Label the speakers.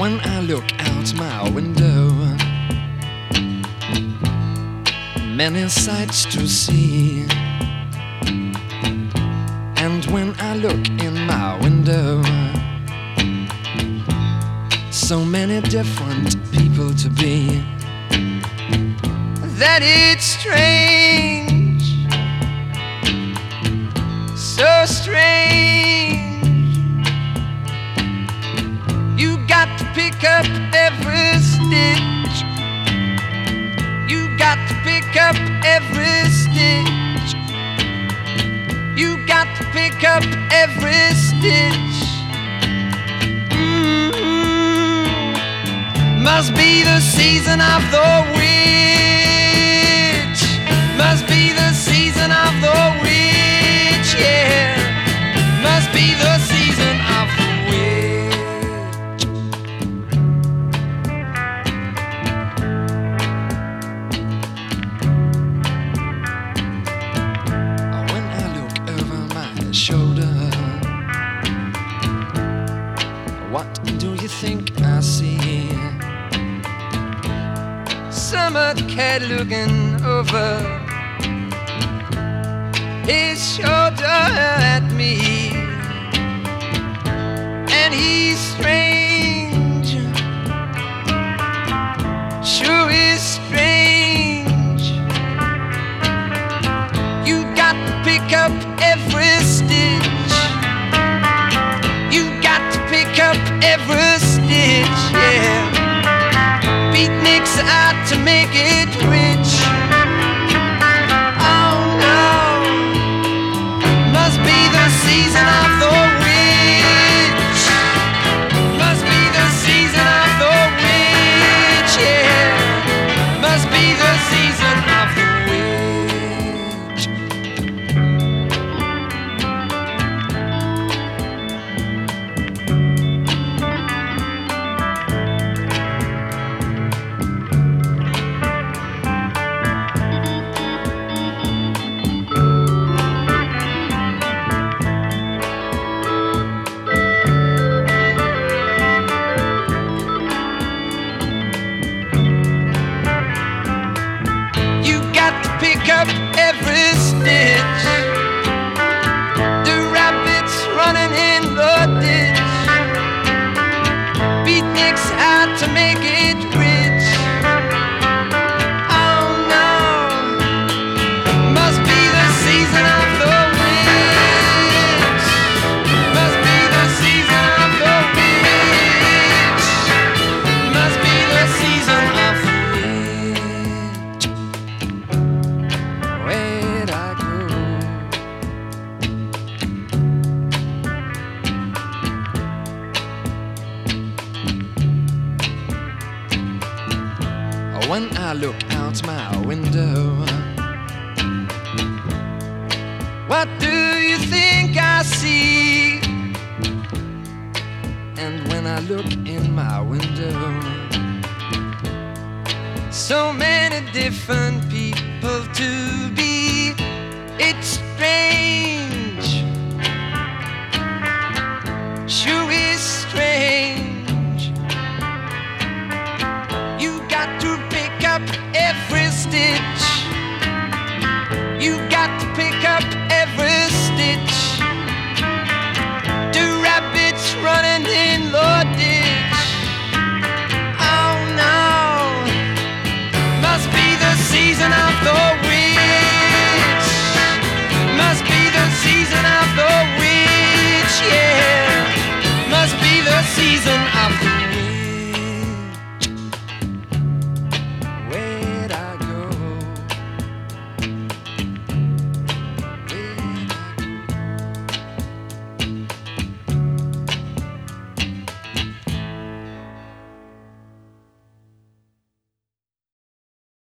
Speaker 1: When I look out my window, many sights to see. And when I look in my window, so many different people to be, that it's strange, so strange. You got to pick up every stitch. You got to pick up every stitch. You got to pick up every stitch. Must be the season of the witch. Must be the season of the witch, yeah. Must be the season of the witch. When I look over my shoulder, what do you think I see? Some cat looking over his shoulder at me, and he's strange, sure is strange. You got to pick up every stitch. You got to pick up every stitch, yeah. Beatniks out to make it rich. Oh no, must be the season of the witch. Must be the season of the witch, yeah. Must be the season of the witch. Pick up every stitch. The rabbits running in the ditch. Beatniks out to make it rich. Oh no, must be the season of the witch. Must be the season of the witch. Must be the season of the witch. Where'd I go? When I look out my window, what do you think I see? And when I look in my window, so many different people to be. It's strange.